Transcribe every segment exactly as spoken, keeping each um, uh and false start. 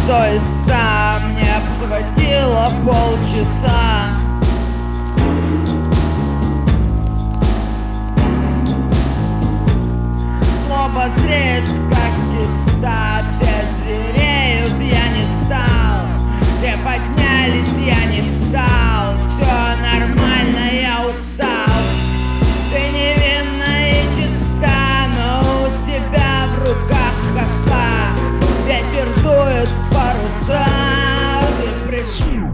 сто из ста, мне хватило полчаса. Злоба зреет, как киста, все звереют, я не стал. Все поднялись, я не встал. Все нормально, я устал. Ты невинна и чиста, но у тебя в руках коса. Ветер дует в паруса. Ты пришел.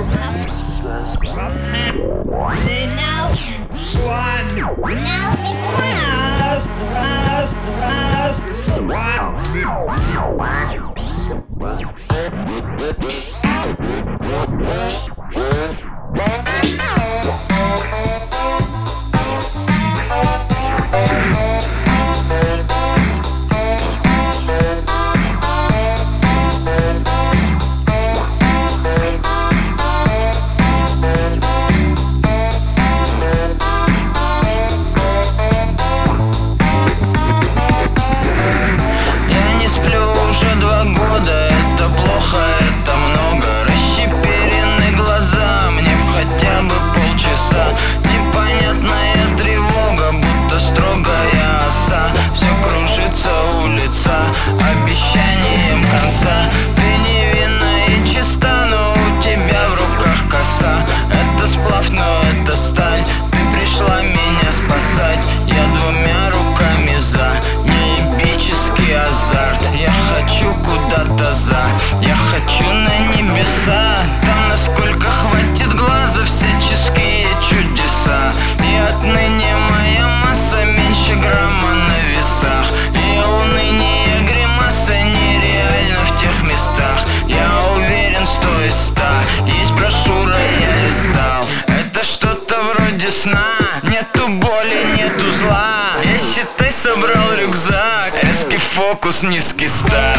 Обещанием конца. Ты невинна и чиста, но у тебя в руках коса. Это сплав, но это сталь. Ты пришла меня спасать. Я двумя руками за неебический азарт. Я хочу куда-то за, я хочу на небеса. Там, насколько хватит глаза, всяческие чудеса. И отныне моя масса меньше грамма на весах. И уныние гримаса нереально в тех местах. Я уверен, сто из ста. Есть брошюра, я листал. Это что-то вроде сна. Нету боли, нету зла. Я, считай, собрал рюкзак. Резкий фокус, низкий старт.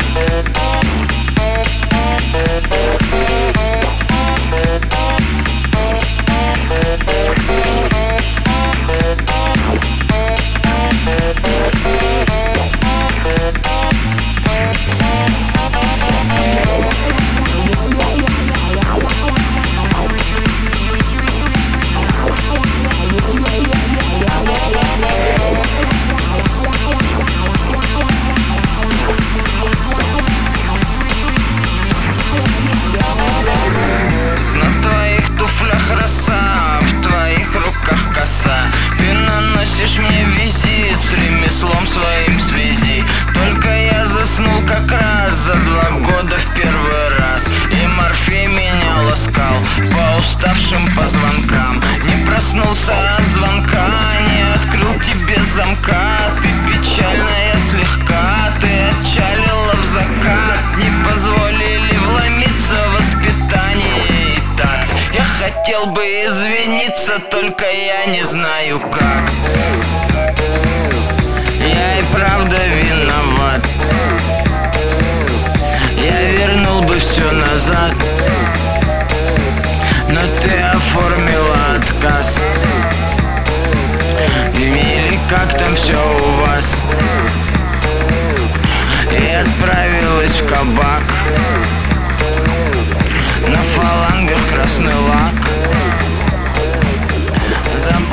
Ты наносишь мне визит с ремеслом своим в связи. Только я заснул как раз за два года в первый раз. И Морфей меня ласкал по уставшим позвонкам. Не проснулся от звонка, не открыл тебе замка. Ты печальная слегка, ты отчалила в закат. Не позволили вломиться в воспитание и такт. Я хотел бы извиниться, только я не знаю как. Я и правда виноват. Я вернул бы все назад, но ты оформила отказ. Мили, как там все у вас? И отправилась в кабак. На фалангах красный лак.